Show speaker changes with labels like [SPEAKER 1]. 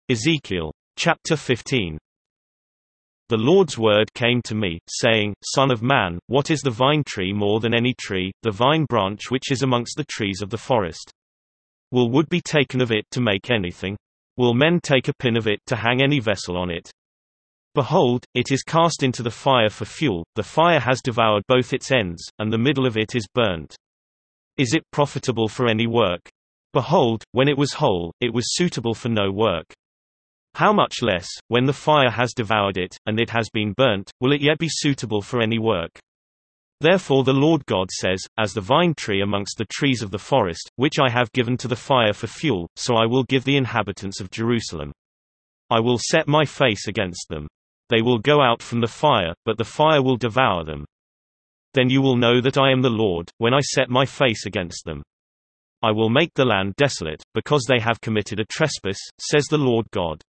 [SPEAKER 1] Ezekiel. Chapter 15. The Lord's word came to me, saying, Son of man, what is the vine tree more than any tree, the vine branch which is amongst the trees of the forest? Will wood be taken of it to make anything? Will men take a pin of it to hang any vessel on it? Behold, it is cast into the fire for fuel, the fire has devoured both its ends, and the middle of it is burnt. Is it profitable for any work? Behold, when it was whole, it was suitable for no work. How much less, when the fire has devoured it, and it has been burnt, will it yet be suitable for any work? Therefore the Lord God says, As the vine tree amongst the trees of the forest, which I have given to the fire for fuel, so I will give the inhabitants of Jerusalem. I will set my face against them. They will go out from the fire, but the fire will devour them. Then you will know that I am the Lord, when I set my face against them. I will make the land desolate, because they have committed a trespass, says the Lord God.